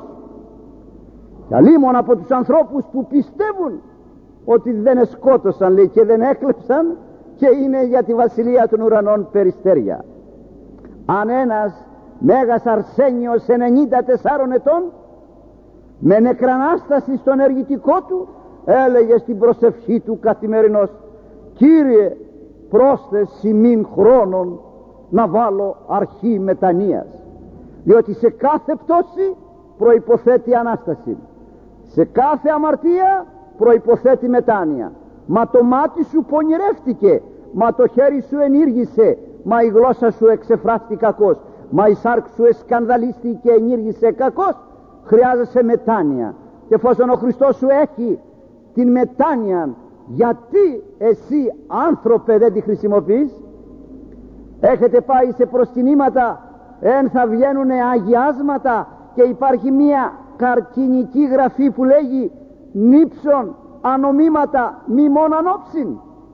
Και αλίμον από τους ανθρώπους που πιστεύουν ότι δεν εσκότωσαν, λέει, και δεν έκλεψαν και είναι για τη βασιλεία των ουρανών περιστέρια. Αν ένας Μέγας Αρσένιος ενενήντα τεσσάρων ετών με νεκρανάσταση στον ενεργητικό του έλεγε στην προσευχή του καθημερινώς: Κύριε, πρόσθεση μην χρόνων να βάλω αρχή μετανοίας, διότι σε κάθε πτώση προϋποθέτει Ανάσταση, σε κάθε αμαρτία προϋποθέτει μετάνοια. Μα το μάτι σου πονηρεύτηκε, μα το χέρι σου ενήργησε, μα η γλώσσα σου εξεφράστη κακώς, μα η σάρκ σου εσκανδαλίστηκε και ενήργησε κακώς. Χρειάζεσαι μετάνοια. Και εφόσον ο Χριστός σου έχει την μετάνοια, γιατί εσύ άνθρωπε δεν τη χρησιμοποιείς? Έχετε πάει σε προσκυνήματα, εν θα βγαίνουν αγιάσματα και υπάρχει μία καρκινική γραφή που λέγει νύψον ανομήματα μη μόνον όψιν,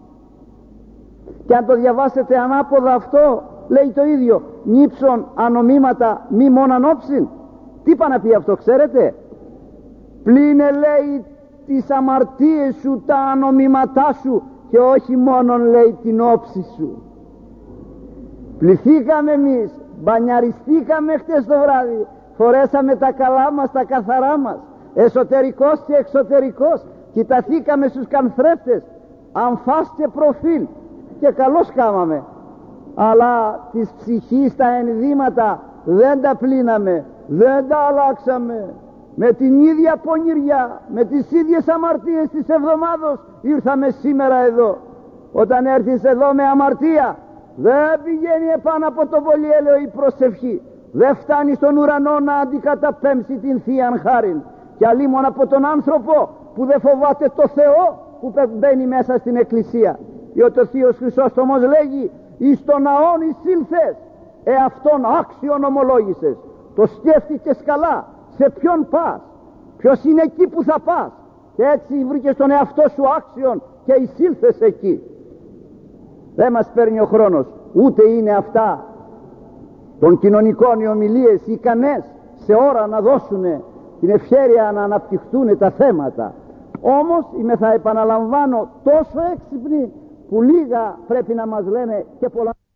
και αν το διαβάσετε ανάποδα αυτό λέει το ίδιο, νύψον ανομήματα μη μόνον όψιν. Τι πάει να πει αυτό, ξέρετε? Πλήνε, λέει, τις αμαρτίες σου, τα ανομήματά σου, και όχι μόνον, λέει, την όψη σου. Πληθήκαμε εμείς, μπανιαριστήκαμε χτες το βράδυ, φορέσαμε τα καλά μας, τα καθαρά μας, εσωτερικός και εξωτερικός, κοιταθήκαμε στους κανθρέφτες, αμφάς και προφίλ, και καλώς κάμαμε, αλλά της ψυχής τα ενδύματα δεν τα πλύναμε, δεν τα αλλάξαμε. Με την ίδια πονηριά, με τις ίδιες αμαρτίες της εβδομάδος ήρθαμε σήμερα εδώ. Όταν έρθεις εδώ με αμαρτία, δεν πηγαίνει επάνω από το πολυέλαιο η προσευχή, δεν φτάνει στον ουρανό να αντικαταπέμψει την Θείαν Χάριν. Και αλίμον από τον άνθρωπο που δεν φοβάται το Θεό που μπαίνει μέσα στην εκκλησία, διότι ο Θείος Χρυσόστομος λέγει: εις τον ναόν εισήλθες, εαυτόν άξιον ομολόγησες. Το σκέφτηκες καλά, σε ποιον πας, ποιος είναι εκεί που θα πας, και έτσι βρήκες τον εαυτό σου άξιον και εισήλθες εκεί. Δεν μας παίρνει ο χρόνος, ούτε είναι αυτά των κοινωνικών οι ομιλίες ικανές σε ώρα να δώσουν την ευχέρεια να αναπτυχθούν τα θέματα. Όμως είμαι, θα επαναλαμβάνω, τόσο έξυπνοι που λίγα πρέπει να μας λένε και πολλά.